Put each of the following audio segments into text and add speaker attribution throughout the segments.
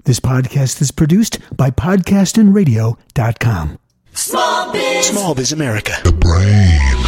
Speaker 1: This podcast is produced by podcastinradio.com.
Speaker 2: Small Biz.
Speaker 1: Small Biz America.
Speaker 3: The brain.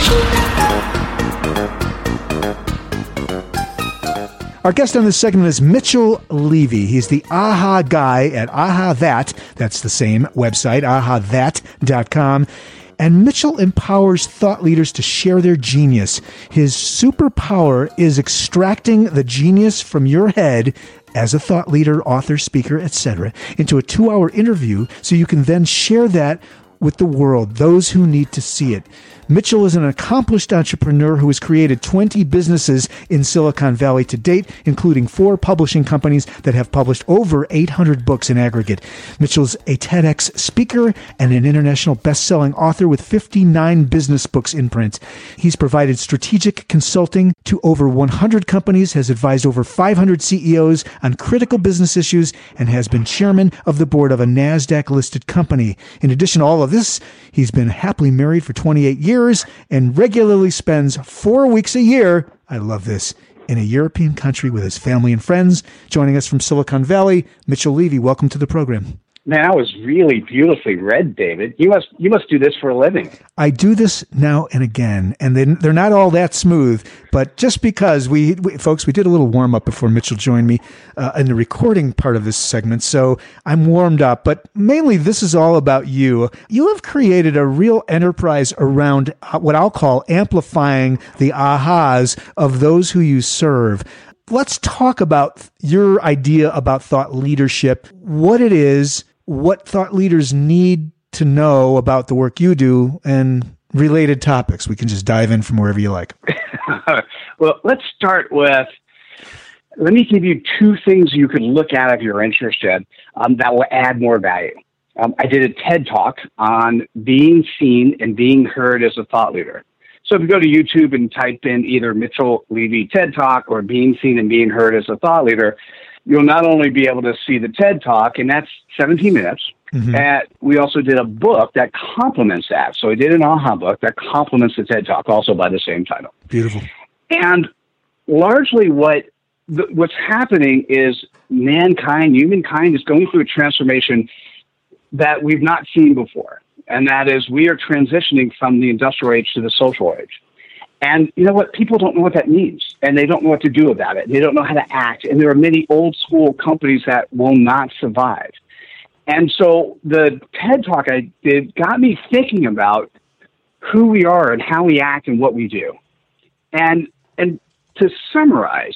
Speaker 1: Our guest on this segment is Mitchell Levy. He's the AHA guy at AHA That. That's the same website, ahathat.com. And Mitchell empowers thought leaders to share their genius. His superpower is extracting the genius from your head as a thought leader, author, speaker, etc., into a 2-hour interview so you can then share that with the world, those who need to see it. Mitchell is an accomplished entrepreneur who has created 20 businesses in Silicon Valley to date, including 4 publishing companies that have published over 800 books in aggregate. Mitchell's a TEDx speaker and an international best-selling author with 59 business books in print. He's provided strategic consulting to over 100 companies, has advised over 500 CEOs on critical business issues, and has been chairman of the board of a NASDAQ-listed company. In addition to all of this, he's been happily married for 28 years and regularly spends 4 weeks a year, I love this, in a European country with his family and friends. Joining us from Silicon Valley, Mitchell Levy, welcome to the program.
Speaker 4: Man, that was really beautifully read, David. You must do this for a living.
Speaker 1: I do this now and again, and they're not all that smooth, but just because we folks, we did a little warm-up before Mitchell joined me in the recording part of this segment, so I'm warmed up, but mainly this is all about you. You have created a real enterprise around what I'll call amplifying the ahas of those who you serve. Let's talk about your idea about thought leadership, what it is, what thought leaders need to know about the work you do, and related topics. We can just dive in from wherever you like.
Speaker 4: Well, let's start with, let me give you 2 things you can look at if you're interested that will add more value. I did a TED Talk on being seen and being heard as a thought leader. So if you go to YouTube and type in either Mitchell Levy TED Talk or being seen and being heard as a thought leader, you'll not only be able to see the TED Talk, and that's 17 minutes. Mm-hmm. We also did a book that complements that. So we did an AHA book that complements the TED Talk, also by the same title.
Speaker 1: Beautiful.
Speaker 4: And largely what's happening is humankind is going through a transformation that we've not seen before. And that is, we are transitioning from the industrial age to the social age. And you know what? People don't know what that means, and they don't know what to do about it. They don't know how to act. And there are many old school companies that will not survive. And so the TED Talk I did got me thinking about who we are and how we act and what we do. And to summarize,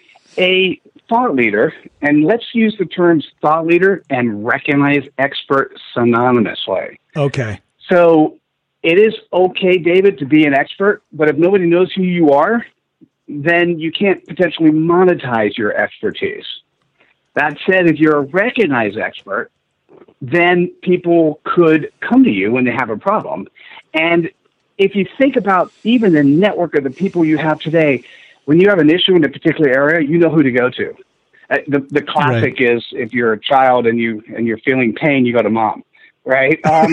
Speaker 4: a thought leader, and let's use the terms thought leader and recognized expert synonymously.
Speaker 1: Okay.
Speaker 4: So it is okay, David, to be an expert, but if nobody knows who you are, then you can't potentially monetize your expertise. That said, if you're a recognized expert, then people could come to you when they have a problem. And if you think about even the network of the people you have today, when you have an issue in a particular area, you know who to go to. The classic right. is if you're a child and you're feeling pain, you go to mom. Right.
Speaker 1: I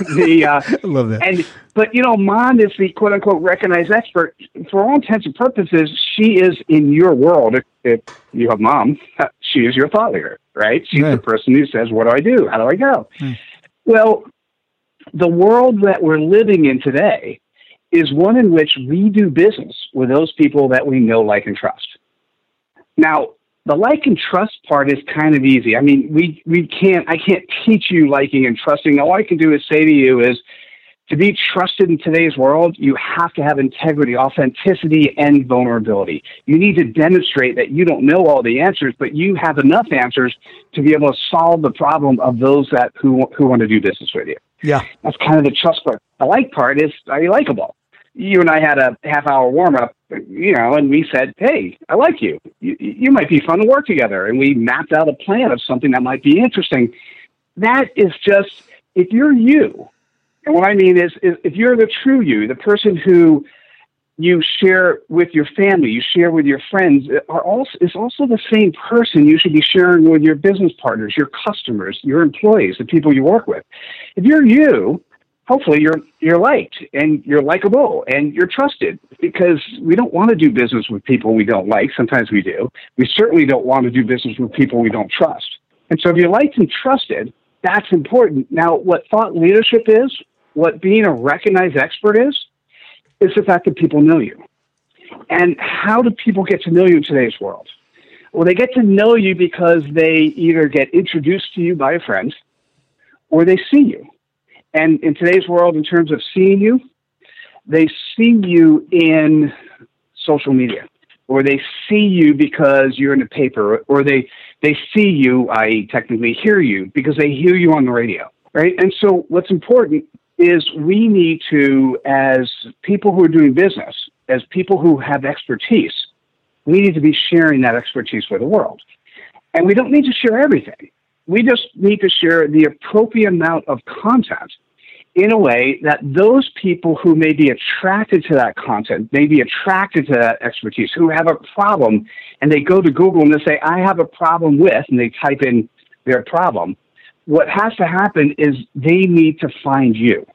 Speaker 1: love that.
Speaker 4: But mom is the quote unquote recognized expert. For all intents and purposes, she is in your world. If you have mom, she is your thought leader, right? She's right. The person who says, what do I do? How do I go? Well, the world that we're living in today is one in which we do business with those people that we know, like, and trust. Now, the like and trust part is kind of easy. I mean, I can't teach you liking and trusting. All I can do is say to you is, to be trusted in today's world, you have to have integrity, authenticity, and vulnerability. You need to demonstrate that you don't know all the answers, but you have enough answers to be able to solve the problem of those who want to do business with you.
Speaker 1: Yeah.
Speaker 4: That's kind of the trust part. The like part is, are you likable? You and I had a half-hour warm-up, and we said, hey, I like you. You might be fun to work together. And we mapped out a plan of something that might be interesting. That is just, if you're you, and what I mean is if you're the true you, the person who you share with your family, you share with your friends, is also the same person you should be sharing with your business partners, your customers, your employees, the people you work with. If you're you, hopefully you're liked and you're likable and you're trusted, because we don't want to do business with people we don't like. Sometimes we do. We certainly don't want to do business with people we don't trust. And so if you're liked and trusted, that's important. Now, what thought leadership is, what being a recognized expert is the fact that people know you. And how do people get to know you in today's world? Well, they get to know you because they either get introduced to you by a friend or they see you. And in today's world, in terms of seeing you, they see you in social media, or they see you because you're in the paper, or they see you, i.e. technically hear you, because they hear you on the radio, right? And so what's important is we need to, as people who are doing business, as people who have expertise, we need to be sharing that expertise with the world. And we don't need to share everything. We just need to share the appropriate amount of content in a way that those people who may be attracted to that content, may be attracted to that expertise, who have a problem, and they go to Google and they say, I have a problem with, and they type in their problem. What has to happen is they need to find you.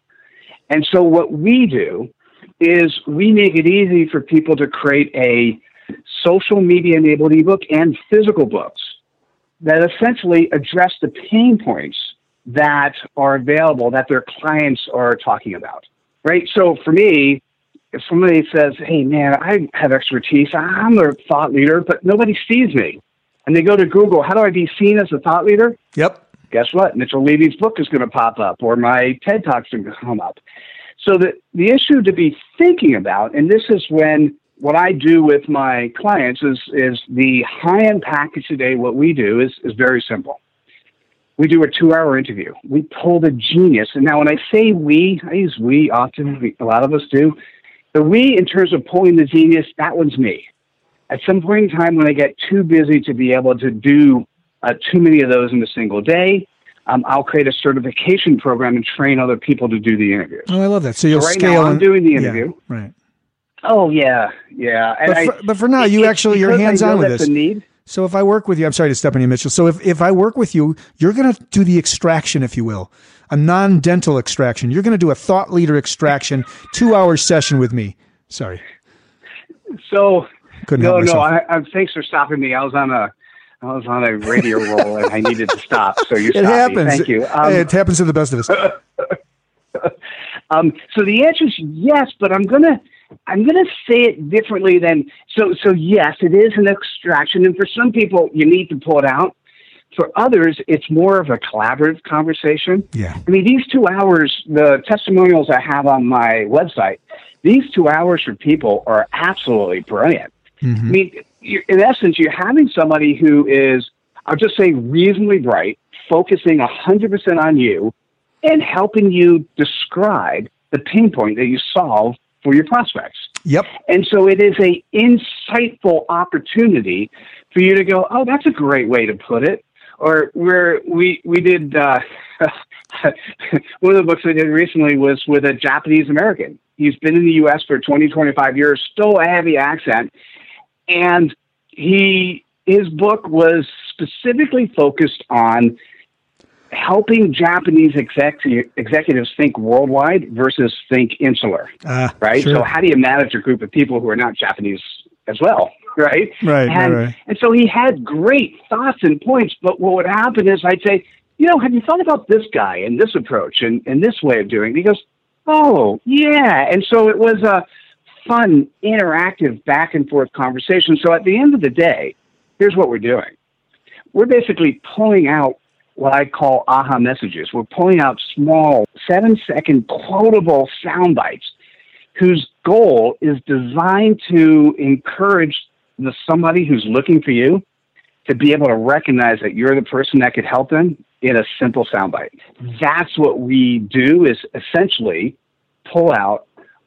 Speaker 4: And so what we do is we make it easy for people to create a social media-enabled ebook and physical books that essentially address the pain points that are available that their clients are talking about, right? So for me, if somebody says, hey, man, I have expertise, I'm a thought leader, but nobody sees me, and they go to Google, how do I be seen as a thought leader?
Speaker 1: Yep.
Speaker 4: Guess what? Mitchell Levy's book is going to pop up, or my TED Talk's going to come up. So the issue to be thinking about, and this is when what I do with my clients is the high-end package today. What we do is very simple. We do a 2-hour interview. We pull the genius. And now when I say we, I use we often, a lot of us do. The we, in terms of pulling the genius, that one's me. At some point in time when I get too busy to be able to do too many of those in a single day, I'll create a certification program and train other people to do the interviews.
Speaker 1: Oh, I love that. So you'll
Speaker 4: right
Speaker 1: scale.
Speaker 4: Now I'm doing the interview.
Speaker 1: Yeah, right.
Speaker 4: Oh, yeah. And
Speaker 1: but for now, you're hands-on with this.
Speaker 4: That's a need.
Speaker 1: So if I work with you, I'm sorry to step on you, Mitchell. So if I work with you, you're going to do the extraction, if you will, a non-dental extraction. You're going to do a thought leader extraction, 2-hour session with me. Sorry.
Speaker 4: So
Speaker 1: couldn't help myself.
Speaker 4: Thanks for stopping me. I was on a radio roll and I needed to stop. So you stopped
Speaker 1: It happens.
Speaker 4: me. Thank you.
Speaker 1: It happens to the best of us.
Speaker 4: So the answer is yes, but I'm gonna say it differently than so yes, it is an extraction, and for some people you need to pull it out. For others, it's more of a collaborative conversation.
Speaker 1: Yeah.
Speaker 4: I mean, these 2 hours, the testimonials I have on my website, these 2 hours for people are absolutely brilliant. Mm-hmm. I mean, in essence, you're having somebody who is, I'll just say, reasonably bright, focusing 100% on you, and helping you describe the pain point that you solve for your prospects.
Speaker 1: Yep.
Speaker 4: And so it is an insightful opportunity for you to go, oh, that's a great way to put it. Or where we did, one of the books I did recently was with a Japanese American. He's been in the U.S. for 20, 25 years, still a heavy accent. And his book was specifically focused on helping Japanese executives think worldwide versus think insular, right?
Speaker 1: Sure.
Speaker 4: So how do you manage a group of people who are not Japanese as well, right?
Speaker 1: Right,
Speaker 4: and so he had great thoughts and points, but what would happen is I'd say, have you thought about this guy and this approach and this way of doing it? He goes, oh, yeah. And so it was a fun, interactive back and forth conversation. So at the end of the day, here's what we're doing. We're basically pulling out what I call aha messages. We're pulling out small 7-second quotable sound bites whose goal is designed to encourage somebody who's looking for you to be able to recognize that you're the person that could help them in a simple soundbite. That's what we do, is essentially pull out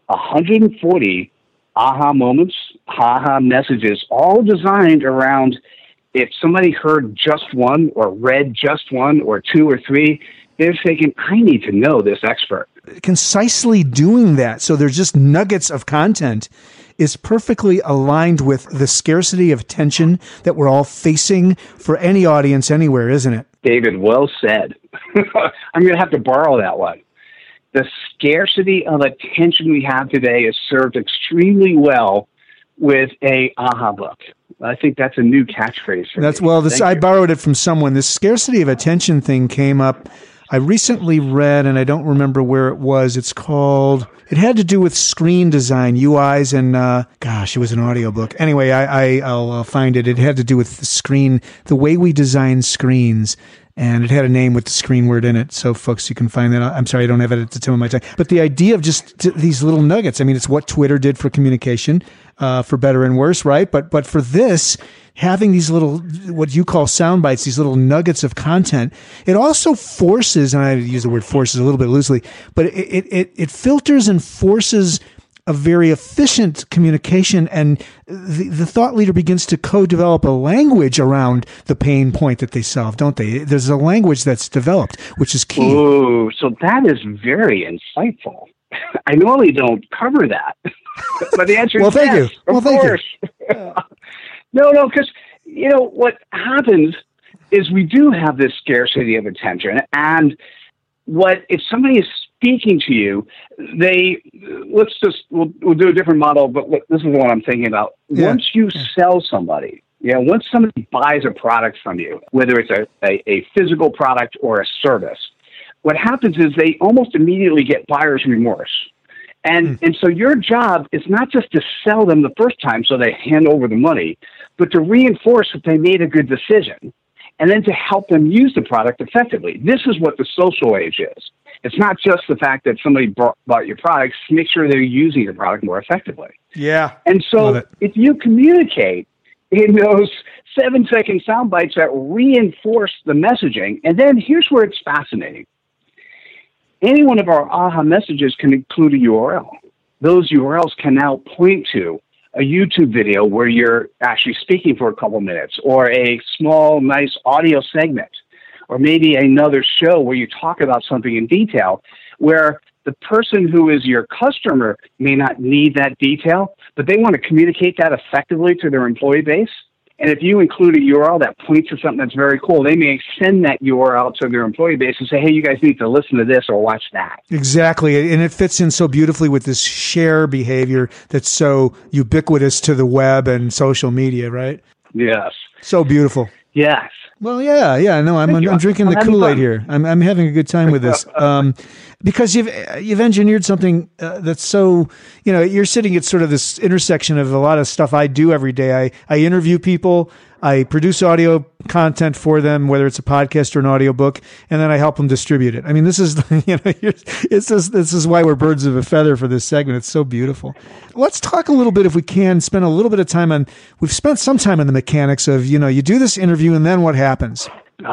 Speaker 4: 140 aha moments, aha messages, all designed around if somebody heard just one or read just one or two or three, they're thinking, I need to know this expert.
Speaker 1: Concisely doing that, so there's just nuggets of content, is perfectly aligned with the scarcity of attention that we're all facing for any audience anywhere, isn't it?
Speaker 4: David, well said. I'm going to have to borrow that one. The scarcity of attention we have today is served extremely well with a aha book. I think that's a new catchphrase for me.
Speaker 1: I borrowed it from someone. This scarcity of attention thing came up. I recently read, and I don't remember where it was. It had to do with screen design, UIs, and it was an audiobook. Anyway, I'll find it. It had to do with the way we design screens. And it had a name with the screen word in it. So, folks, you can find that. I'm sorry, I don't have it at the tip of my tongue. But the idea of just these little nuggets, I mean, it's what Twitter did for communication, for better and worse, right? But for this, having these little, what you call sound bites, these little nuggets of content, it also forces, and I use the word forces a little bit loosely, but it filters and forces a very efficient communication, and the thought leader begins to co-develop a language around the pain point that they solve, don't they? There's a language that's developed, which is key.
Speaker 4: Oh, so that is very insightful. I normally don't cover that, but the answer is
Speaker 1: thank
Speaker 4: yes,
Speaker 1: you.
Speaker 4: Of course. No, because, what happens is we do have this scarcity of attention, and if somebody is speaking to you, we'll do a different model, but this is the one I'm thinking about. Yeah. Once you sell somebody, once somebody buys a product from you, whether it's a physical product or a service, what happens is they almost immediately get buyer's remorse. And so your job is not just to sell them the first time so they hand over the money, but to reinforce that they made a good decision, and then to help them use the product effectively. This is what the social age is. It's not just the fact that somebody bought your products, make sure they're using your product more effectively.
Speaker 1: Yeah.
Speaker 4: And so if you communicate in those 7-second sound bites that reinforce the messaging, and then here's where it's fascinating. Any one of our aha messages can include a URL. Those URLs can now point to a YouTube video where you're actually speaking for a couple minutes, or a small, nice audio segment, or maybe another show where you talk about something in detail, where the person who is your customer may not need that detail, but they want to communicate that effectively to their employee base. And if you include a URL that points to something that's very cool, they may send that URL to their employee base and say, hey, you guys need to listen to this or watch that.
Speaker 1: Exactly. And it fits in so beautifully with this share behavior that's so ubiquitous to the web and social media, right?
Speaker 4: Yes.
Speaker 1: So beautiful.
Speaker 4: Yes.
Speaker 1: Well, yeah. No, I'm drinking the Kool-Aid here. I'm having a good time with this because you've engineered something that's so, you're sitting at sort of this intersection of a lot of stuff I do every day. I interview people, I produce audio content for them, whether it's a podcast or an audiobook, and then I help them distribute it. I mean, this is this is why we're birds of a feather for this segment. It's so beautiful. Let's talk a little bit, if we can, spend a little bit of time we've spent some time on the mechanics of, you do this interview and then what happens?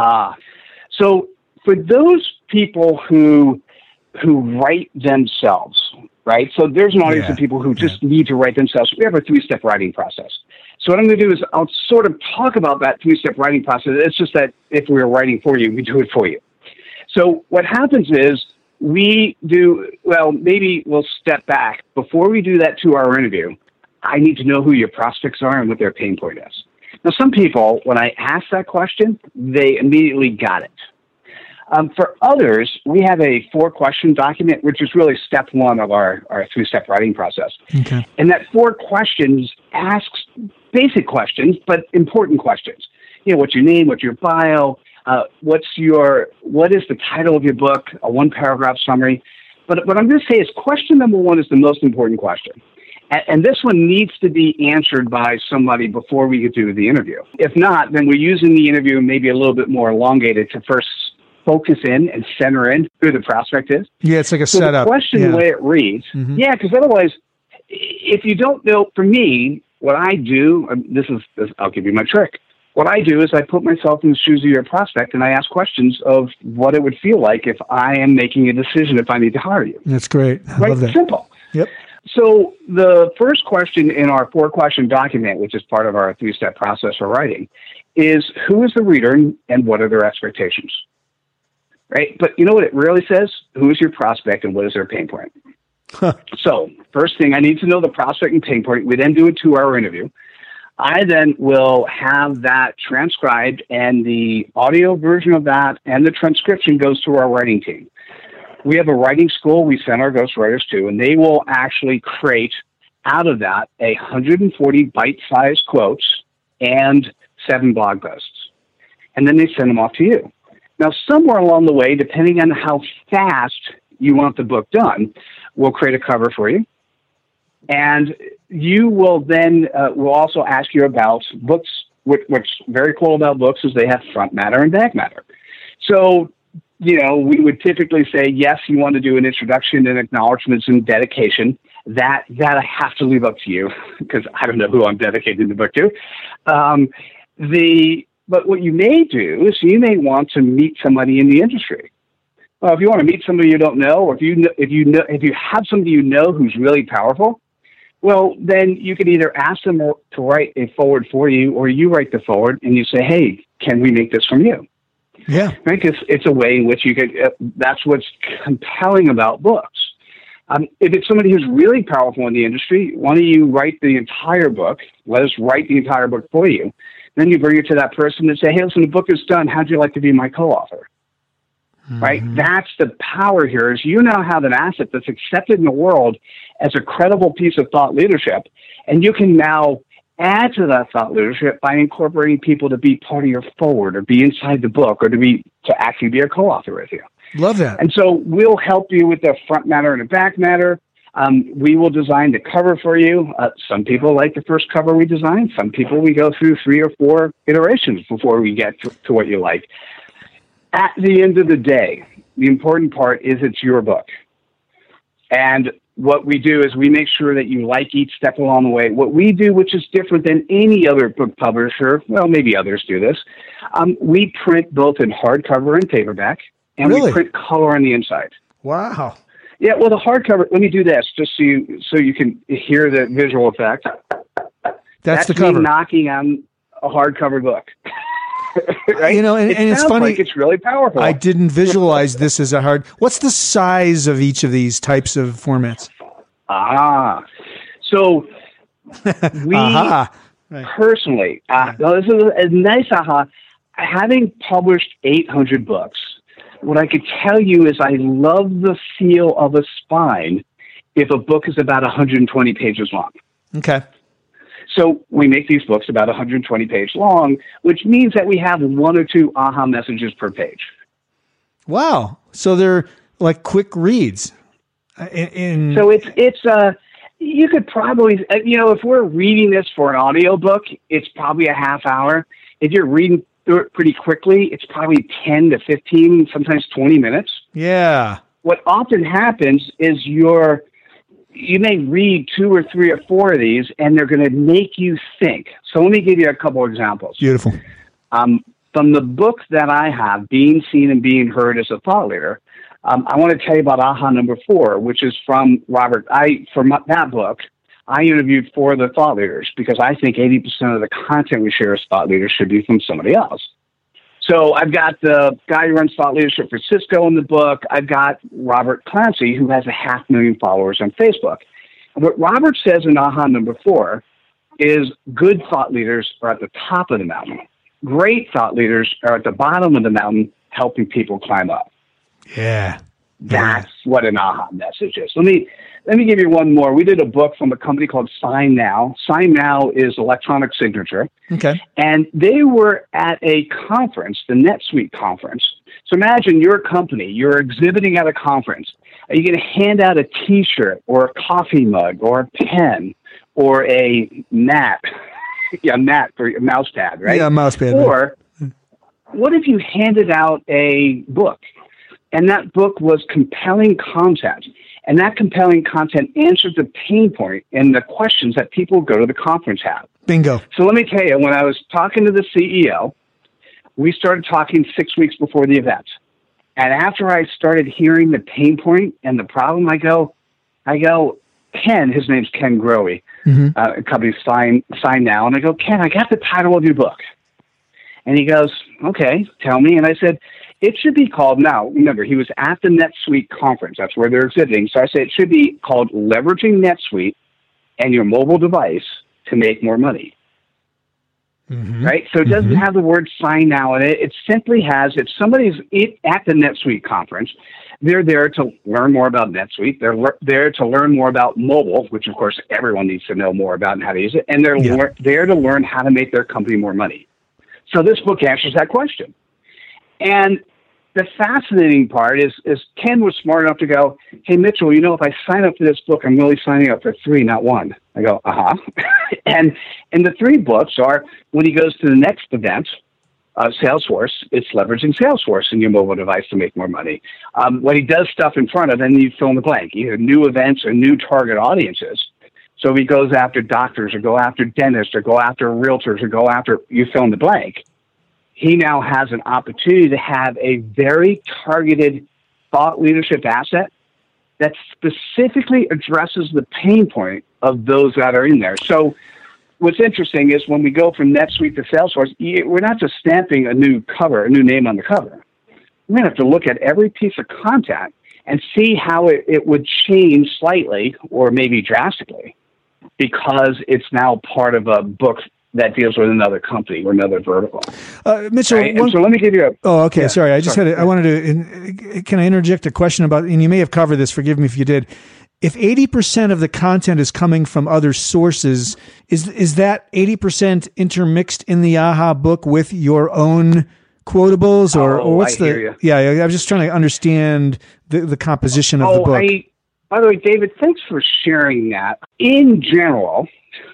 Speaker 4: So for those people who write themselves, right? So there's an audience of people who just need to write themselves. We have a 3-step writing process. So what I'm going to do is I'll sort of talk about that 3-step writing process. It's just that if we were writing for you, we do it for you. So what happens is maybe we'll step back. Before we do that 2-hour interview, I need to know who your prospects are and what their pain point is. Now, some people, when I ask that question, they immediately got it. For others, we have a 4-question document, which is really step 1 of our 3-step writing process. Okay. And that 4 questions asks basic questions, but important questions. What's your name? What's your bio? What is the title of your book? A 1-paragraph summary. But what I'm going to say is question number 1 is the most important question. And this one needs to be answered by somebody before we get to the interview. If not, then we're using the interview maybe a little bit more elongated to first focus in and center in who the prospect is.
Speaker 1: Yeah, it's like a setup.
Speaker 4: The question, the way it reads, because otherwise, if you don't know, for me, what I do, I'll give you my trick. What I do is I put myself in the shoes of your prospect and I ask questions of what it would feel like if I am making a decision if I need to hire you.
Speaker 1: That's great. I love that.
Speaker 4: Simple.
Speaker 1: Yep.
Speaker 4: So the first question in our 4-question document, which is part of our 3-step process for writing, is who is the reader and what are their expectations? Right? But you know what it really says? Who is your prospect and what is their pain point? So first thing, I need to know the prospect and pain point. We then do a 2-hour interview. I then will have that transcribed, and the audio version of that and the transcription goes to our writing team. We have a writing school we send our ghostwriters to, and they will actually create out of that 140 bite-sized quotes and 7 blog posts. And then they send them off to you. Now, somewhere along the way, depending on how fast you want the book done, we'll create a cover for you. And you will then, we'll also ask you about books. What's very cool about books is they have front matter and back matter. So, we would typically say, yes, you want to do an introduction and acknowledgments and dedication. That I have to leave up to you because I don't know who I'm dedicating the book to. But what you may do is you may want to meet somebody in the industry. Well, if you want to meet somebody you don't know, or if you have somebody who's really powerful, well, then you could either ask them to write a forward for you, or you write the forward and you say, hey, can we make this from you?
Speaker 1: Yeah.
Speaker 4: Right? Because it's a way in which you could, that's what's compelling about books. If it's somebody who's really powerful in the industry, why don't you write the entire book? Let us write the entire book for you. Then you bring it to that person and say, hey, listen, the book is done. How'd you like to be my co-author? Mm-hmm. Right? That's the power here is you now have an asset that's accepted in the world as a credible piece of thought leadership. And you can now add to that thought leadership by incorporating people to be part of your forward or be inside the book or to actually be a co-author with you.
Speaker 1: Love that.
Speaker 4: And so we'll help you with the front matter and the back matter. We will design the cover for you. Some people like the first cover we design. Some people we go through 3 or 4 iterations before we get to what you like. At the end of the day, the important part is it's your book. And what we do is we make sure that you like each step along the way. What we do, which is different than any other book publisher, well, maybe others do this, we print both in hardcover and paperback, and
Speaker 1: Really?
Speaker 4: We print color on the inside.
Speaker 1: Wow.
Speaker 4: Yeah, well, the hardcover, let me do this just so you can hear the visual effect.
Speaker 1: That's the cover.
Speaker 4: Me knocking on a hardcover book. Right?
Speaker 1: And it's funny.
Speaker 4: Like it's really powerful.
Speaker 1: I didn't visualize this as a hard. What's the size of each of these types of formats?
Speaker 4: So we personally, this is a nice aha. Having published 800 books, what I could tell you is I love the feel of a spine if a book is about 120 pages long.
Speaker 1: Okay.
Speaker 4: So we make these books about 120 pages long, which means that we have 1 or 2 aha messages per page.
Speaker 1: Wow. So they're like quick reads.
Speaker 4: So it's you could probably, if we're reading this for an audiobook, it's probably a half hour. If you're reading through it pretty quickly, it's probably 10 to 15, sometimes 20 minutes.
Speaker 1: Yeah.
Speaker 4: What often happens is you may read 2 or 3 or 4 of these, and they're going to make you think. So let me give you a couple examples.
Speaker 1: Beautiful.
Speaker 4: From the book that I have, Being Seen and Being Heard as a Thought Leader, I want to tell you about AHA number 4, which is from Robert. That book, I interviewed 4 of the thought leaders because I think 80% of the content we share as thought leaders should be from somebody else. So I've got the guy who runs Thought Leadership for Cisco in the book. I've got Robert Clancy, who has 500,000 followers on Facebook. And what Robert says in AHA number 4 is good thought leaders are at the top of the mountain. Great thought leaders are at the bottom of the mountain, helping people climb up.
Speaker 1: Yeah.
Speaker 4: That's what an AHA message is. Let me give you one more. We did a book from a company called Sign Now. Sign Now is electronic signature.
Speaker 1: Okay.
Speaker 4: And they were at a conference, the NetSuite conference. So imagine your company, you're exhibiting at a conference. Are you going to hand out a T-shirt or a coffee mug or a pen or a mat? Yeah, mat for a mouse pad, right?
Speaker 1: Yeah, mouse pad.
Speaker 4: Or what if you handed out a book? And that book was compelling content. And that compelling content answered the pain point and the questions that people go to the conference have.
Speaker 1: Bingo.
Speaker 4: So let me tell you, when I was talking to the CEO, we started talking 6 weeks before the event. And after I started hearing the pain point and the problem, I go, Ken, his name's Ken Growe, company Sign Now. And I go, Ken, I got the title of your book. And he goes, okay, tell me. And I said, it should be called, now, remember, he was at the NetSuite conference. That's where they're exhibiting. So I said it should be called Leveraging NetSuite and Your Mobile Device to Make More Money. Right? So it doesn't have the word Sign Now in it. It simply has, if somebody's at the NetSuite conference, They're there to learn more about NetSuite. They're there to learn more about mobile, which, of course, everyone needs to know more about and how to use it. And they're there to learn how to make their company more money. So this book answers that question. And the fascinating part is Ken was smart enough to go, hey, Mitchell, if I sign up for this book, I'm really signing up for 3, not 1. I go, And the 3 books are when he goes to the next event, Salesforce, it's leveraging Salesforce in your mobile device to make more money. When he does stuff in front of, then you fill in the blank, either new events or new target audiences. So if he goes after doctors or go after dentists or go after realtors or go after, you fill in the blank, he now has an opportunity to have a very targeted thought leadership asset that specifically addresses the pain point of those that are in there. So what's interesting is when we go from NetSuite to Salesforce, we're not just stamping a new name on the cover. We're going to have to look at every piece of content and see how it would change slightly or maybe drastically because it's now part of a book that deals with another company or another vertical.
Speaker 1: Mitchell,
Speaker 4: right? So let me give you
Speaker 1: okay. Yeah, sorry. I wanted to, can I interject a question about, and you may have covered this, forgive me if you did. If 80% of the content is coming from other sources, is that 80% intermixed in the AHA book with your own quotables, or what's Yeah, I'm just trying to understand the composition of the book.
Speaker 4: By the way, David, thanks for sharing that. In general,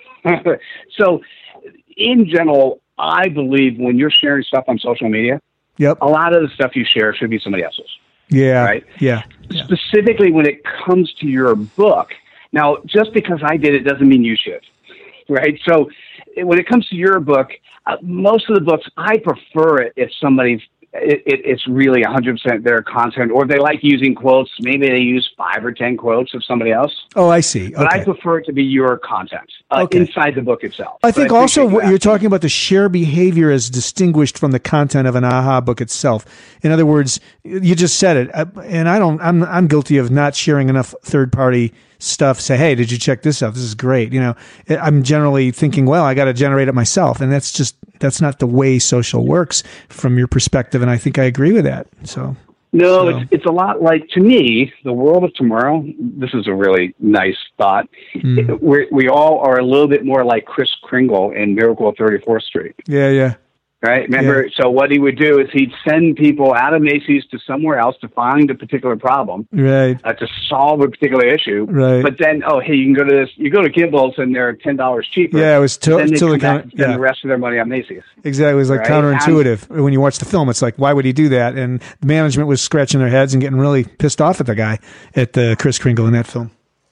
Speaker 4: I believe when you're sharing stuff on social media, a lot of the stuff you share should be somebody else's.
Speaker 1: Yeah.
Speaker 4: Right?
Speaker 1: Yeah.
Speaker 4: Specifically when it comes to your book. Now, just because I did it doesn't mean you should. Right? So when it comes to your book, most of the books, I prefer it if it's really 100% their content, or they like using quotes. Maybe they use 5 or 10 quotes of somebody else.
Speaker 1: Oh, I see. Okay.
Speaker 4: But I prefer it to be your content inside the book itself.
Speaker 1: I think also what you're talking about, the share behavior as distinguished from the content of an AHA book itself. In other words, you just said it, and I'm guilty of not sharing enough third-party stuff. Say, hey, did you check this out? This is great. I'm generally thinking, well, I got to generate it myself, and that's not the way social works from your perspective, and I think I agree with that. It's a lot like, to me, the world of tomorrow. This is a really nice thought. We all are a little bit more like Kris Kringle in Miracle on 34th Street. Yeah.
Speaker 4: Right? Remember, so what he would do is he'd send people out of Macy's to somewhere else to find a particular problem,
Speaker 1: right?
Speaker 4: To solve a particular issue,
Speaker 1: right?
Speaker 4: But then, hey, you can go to this. You go to Kimball's and they're $10 cheaper.
Speaker 1: Yeah, it was
Speaker 4: then they come back and spend the rest of their money on Macy's.
Speaker 1: Exactly, it was like counterintuitive when you watch the film. It's like, why would he do that? And the management was scratching their heads and getting really pissed off at the guy, at Kris Kringle in that film.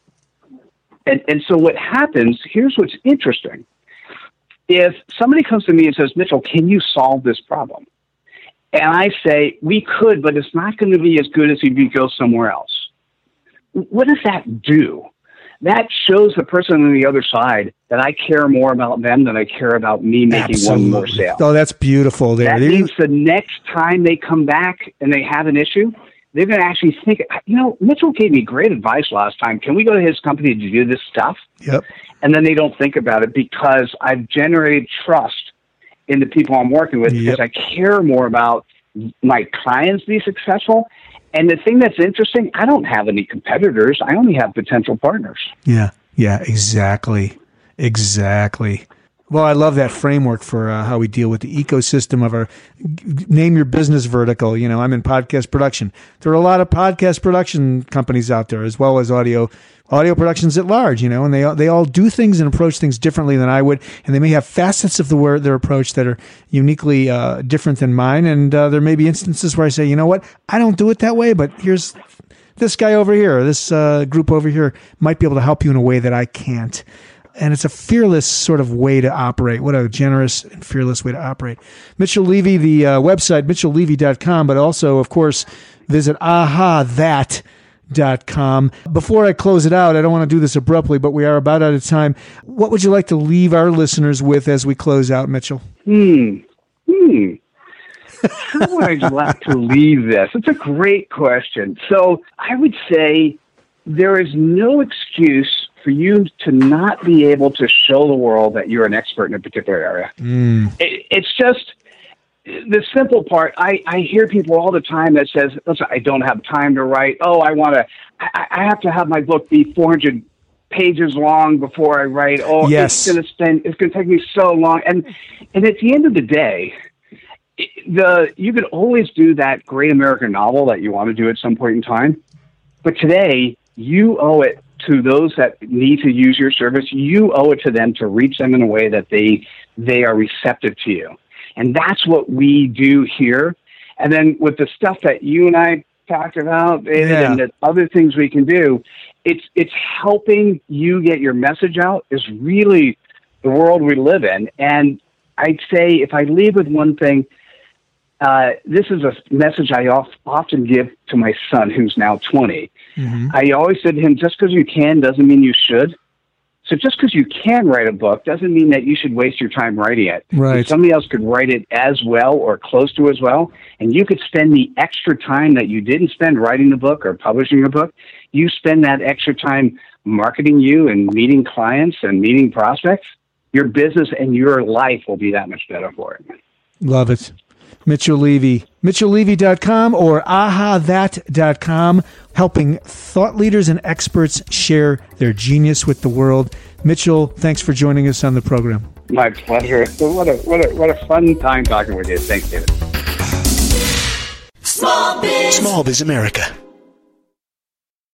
Speaker 4: And so what happens? Here's what's interesting. If somebody comes to me and says, Mitchell, can you solve this problem? And I say, we could, but it's not going to be as good as if you go somewhere else. What does that do? That shows the person on the other side that I care more about them than I care about me making one more sale.
Speaker 1: Oh, that's beautiful.
Speaker 4: That means the next time they come back and they have an issue, they're going to actually think, Mitchell gave me great advice last time. Can we go to his company to do this stuff?
Speaker 1: Yep.
Speaker 4: And then they don't think about it because I've generated trust in the people I'm working with because I care more about my clients being successful. And the thing that's interesting, I don't have any competitors. I only have potential partners.
Speaker 1: Yeah, exactly. Well, I love that framework for how we deal with the ecosystem of our name your business vertical. I'm in podcast production. There are a lot of podcast production companies out there, as well as audio productions at large, and they all do things and approach things differently than I would, and they may have facets of their approach that are uniquely different than mine, and there may be instances where I say, you know what, I don't do it that way, but here's this guy over here, or this group over here might be able to help you in a way that I can't. And it's a fearless sort of way to operate. What a generous and fearless way to operate. Mitchell Levy, the website, mitchelllevy.com, but also, of course, visit ahathat.com. Before I close it out, I don't want to do this abruptly, but we are about out of time. What would you like to leave our listeners with as we close out, Mitchell?
Speaker 4: How would I like to leave this? It's a great question. So I would say there is no excuse for you to not be able to show the world that you're an expert in a particular area. It's just, the simple part, I hear people all the time that says, listen, I don't have time to write. Oh, I have to have my book be 400 pages long before I write. Oh,
Speaker 1: yes.
Speaker 4: It's going to take me so long. And at the end of the day, you can always do that great American novel that you want to do at some point in time. But today, you owe it to those that need to use your service. You owe it to them to reach them in a way that they are receptive to you. And that's what we do here. And then with the stuff that you and I talked about and the other things we can do, it's helping you get your message out is really the world we live in. And I'd say if I leave with one thing, this is a message I often give to my son, who's now 20. Mm-hmm. I always said to him, just because you can doesn't mean you should. So just because you can write a book doesn't mean that you should waste your time writing it.
Speaker 1: Right.
Speaker 4: And somebody else could write it as well or close to as well, and you could spend the extra time that you didn't spend writing the book or publishing a book, you spend that extra time marketing you and meeting clients and meeting prospects, your business and your life will be that much better for it.
Speaker 1: Love it. Mitchell Levy, MitchellLevy.com or ahathat.com, helping thought leaders and experts share their genius with the world. Mitchell, thanks for joining us on the program.
Speaker 4: My pleasure. What a fun time talking with you. Thanks, David.
Speaker 2: Small Biz America.